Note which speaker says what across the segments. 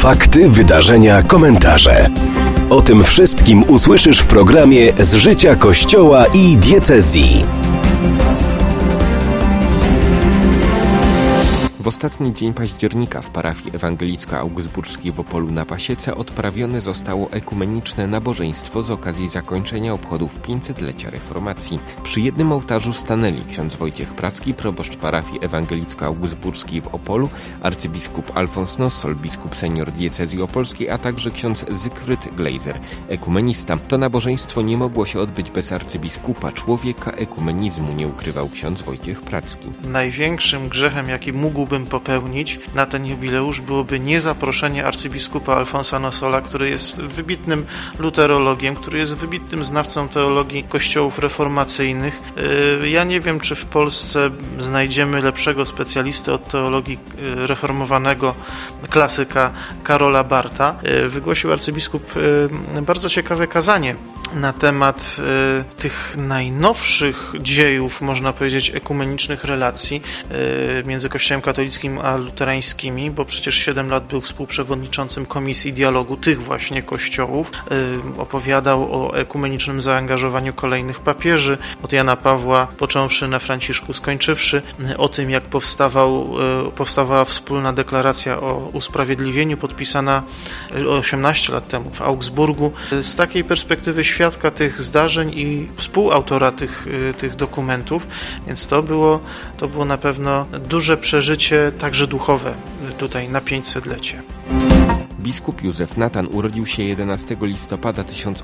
Speaker 1: Fakty, wydarzenia, komentarze. O tym wszystkim usłyszysz w programie Z życia Kościoła i diecezji.
Speaker 2: W ostatni dzień października w parafii ewangelicko-augsburskiej w Opolu na Pasiece odprawione zostało ekumeniczne nabożeństwo z okazji zakończenia obchodów 500-lecia reformacji. Przy jednym ołtarzu stanęli ksiądz Wojciech Pracki, proboszcz parafii ewangelicko-augsburskiej w Opolu, arcybiskup Alfons Nossol, biskup senior diecezji opolskiej, a także ksiądz Zygfryd Gleiser, ekumenista. To nabożeństwo nie mogło się odbyć bez arcybiskupa, człowieka ekumenizmu, nie ukrywał ksiądz Wojciech Pracki.
Speaker 3: Największym grzechem, jaki mógłbym popełnić na ten jubileusz, byłoby niezaproszenie arcybiskupa Alfonsa Nossola, który jest wybitnym luterologiem, który jest wybitnym znawcą teologii kościołów reformacyjnych. Ja nie wiem, czy w Polsce znajdziemy lepszego specjalisty od teologii reformowanego klasyka Karola Barta. Wygłosił arcybiskup bardzo ciekawe kazanie na temat tych najnowszych dziejów, można powiedzieć, ekumenicznych relacji między Kościołem katolickim a luterańskimi, bo przecież 7 lat był współprzewodniczącym Komisji Dialogu tych właśnie kościołów. Opowiadał o ekumenicznym zaangażowaniu kolejnych papieży, od Jana Pawła począwszy na Franciszku skończywszy, o tym, jak powstawała wspólna deklaracja o usprawiedliwieniu podpisana 18 lat temu w Augsburgu. Z takiej perspektywy świadka tych zdarzeń i współautora tych dokumentów, więc to było na pewno duże przeżycie, także duchowe, tutaj na 500-lecie.
Speaker 2: Biskup Józef Natan urodził się 11 listopada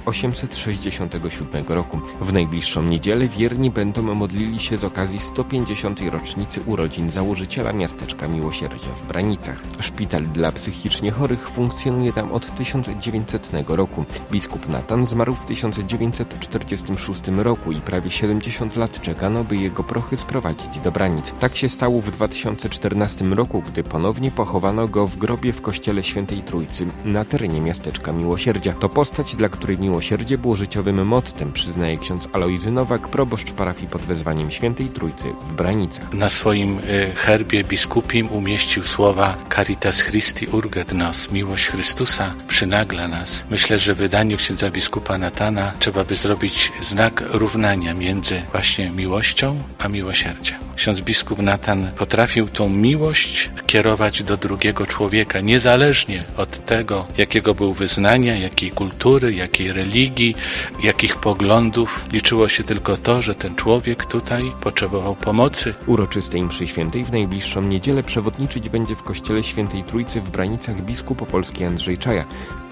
Speaker 2: 1867 roku. W najbliższą niedzielę wierni będą modlili się z okazji 150. rocznicy urodzin założyciela miasteczka Miłosierdzia w Branicach. Szpital dla psychicznie chorych funkcjonuje tam od 1900 roku. Biskup Natan zmarł w 1946 roku i prawie 70 lat czekano, by jego prochy sprowadzić do Branic. Tak się stało w 2014 roku, gdy ponownie pochowano go w grobie w kościele Świętej Trójcy na terenie miasteczka Miłosierdzia. To postać, dla której miłosierdzie było życiowym mottem, przyznaje ksiądz Alojzy Nowak, proboszcz parafii pod wezwaniem Świętej Trójcy w Branicach.
Speaker 4: Na swoim herbie biskupim umieścił słowa Caritas Christi urget nos, miłość Chrystusa przynagla nas. Myślę, że w wydaniu księdza biskupa Natana trzeba by zrobić znak równania między właśnie miłością a miłosierdziem. Ksiądz biskup Natan potrafił tą miłość kierować do drugiego człowieka, niezależnie od tego, jakiego był wyznania, jakiej kultury, jakiej religii, jakich poglądów. Liczyło się tylko to, że ten człowiek tutaj potrzebował pomocy.
Speaker 2: Uroczystej mszy świętej w najbliższą niedzielę przewodniczyć będzie w kościele Świętej Trójcy w Branicach biskup opolski Andrzej Czaja.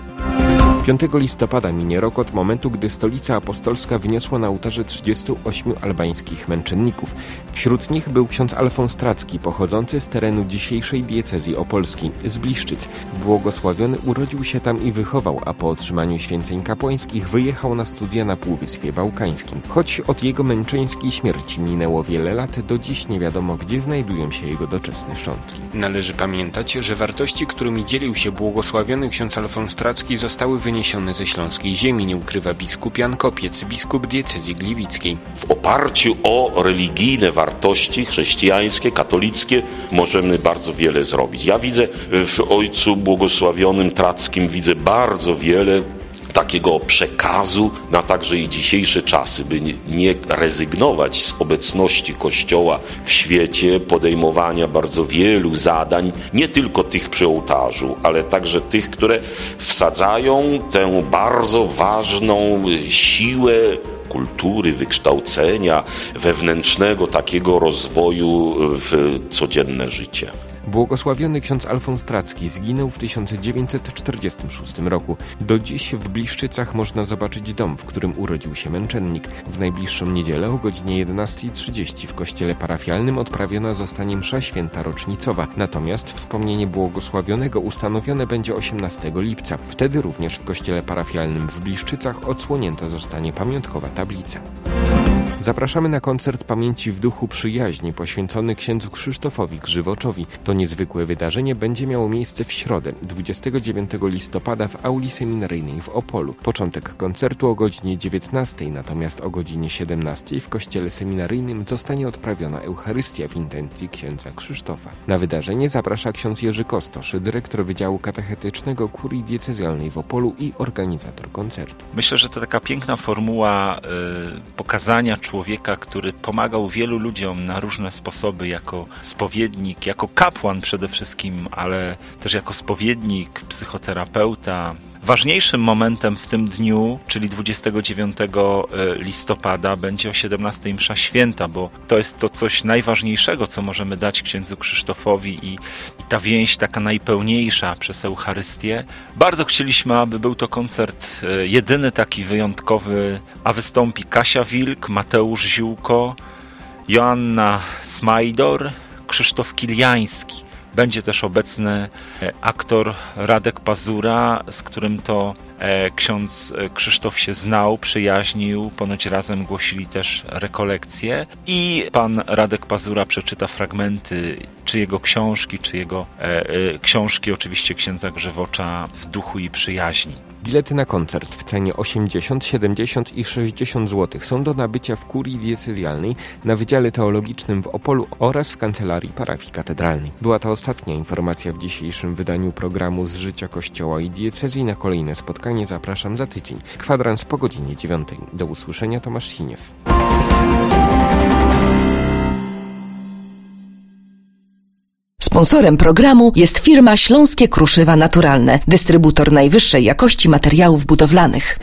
Speaker 2: 5 listopada minie rok od momentu, gdy Stolica Apostolska wyniosła na ołtarze 38 albańskich męczenników. Wśród nich był ksiądz Alfons Pracki, pochodzący z terenu dzisiejszej diecezji opolskiej, z Bliszczyc. Błogosławiony urodził się tam i wychował, a po otrzymaniu święceń kapłańskich wyjechał na studia na Półwyspie Bałkańskim. Choć od jego męczeńskiej śmierci minęło wiele lat, do dziś nie wiadomo, gdzie znajdują się jego doczesne szczątki. Należy pamiętać, że wartości, którymi dzielił się błogosławiony ksiądz Alfons Pracki, zostały wyniesione ze śląskiej ziemi, nie ukrywa biskup Jan Kopiec, biskup diecezji gliwickiej.
Speaker 5: W oparciu o religijne wartości chrześcijańskie, katolickie możemy bardzo wiele zrobić. Ja widzę w ojcu błogosławionym Prackim bardzo wiele takiego przekazu na także i dzisiejsze czasy, by nie rezygnować z obecności Kościoła w świecie, podejmowania bardzo wielu zadań, nie tylko tych przy ołtarzu, ale także tych, które wsadzają tę bardzo ważną siłę kultury, wykształcenia, wewnętrznego takiego rozwoju w codzienne życie.
Speaker 2: Błogosławiony ksiądz Alfons Pracki zginął w 1946 roku. Do dziś w Bliszczycach można zobaczyć dom, w którym urodził się męczennik. W najbliższą niedzielę o godzinie 11:30 w kościele parafialnym odprawiona zostanie msza święta rocznicowa. Natomiast wspomnienie błogosławionego ustanowione będzie 18 lipca. Wtedy również w kościele parafialnym w Bliszczycach odsłonięta zostanie pamiątkowa tablica. Zapraszamy na koncert Pamięci w duchu przyjaźni poświęcony księdzu Krzysztofowi Grzywoczowi. To niezwykłe wydarzenie będzie miało miejsce w środę, 29 listopada w auli seminaryjnej w Opolu. Początek koncertu o godzinie 19, natomiast o godzinie 17 w kościele seminaryjnym zostanie odprawiona Eucharystia w intencji księdza Krzysztofa. Na wydarzenie zaprasza ksiądz Jerzy Kostosz, dyrektor Wydziału Katechetycznego Kurii Diecezjalnej w Opolu i organizator koncertu.
Speaker 6: Myślę, że to taka piękna formuła pokazania człowieka, który pomagał wielu ludziom na różne sposoby, jako spowiednik, jako kapłan przede wszystkim, ale też jako spowiednik, psychoterapeuta. Ważniejszym momentem w tym dniu, czyli 29 listopada, będzie o 17 msza święta, bo to jest to coś najważniejszego, co możemy dać księdzu Krzysztofowi i ta więź taka najpełniejsza przez Eucharystię. Bardzo chcieliśmy, aby był to koncert jedyny, taki wyjątkowy, a wystąpi Kasia Wilk, Mateusz Ziółko, Joanna Smajdor, Krzysztof Kiliański. Będzie też obecny aktor Radek Pazura, z którym to ksiądz Krzysztof się znał, przyjaźnił, ponoć razem głosili też rekolekcje i pan Radek Pazura przeczyta fragmenty czy jego książki, czy jego książki oczywiście księdza Grzywocza w duchu i przyjaźni.
Speaker 2: Bilety na koncert w cenie 80, 70 i 60 zł są do nabycia w kurii diecezjalnej, na Wydziale Teologicznym w Opolu oraz w kancelarii parafii katedralnej. Była to ostatnia informacja w dzisiejszym wydaniu programu Z życia Kościoła i diecezji. Na kolejne spotkanie zapraszam za tydzień. Kwadrans po godzinie 9. Do usłyszenia, Tomasz Siniew.
Speaker 7: Sponsorem programu jest firma Śląskie Kruszywa Naturalne, dystrybutor najwyższej jakości materiałów budowlanych.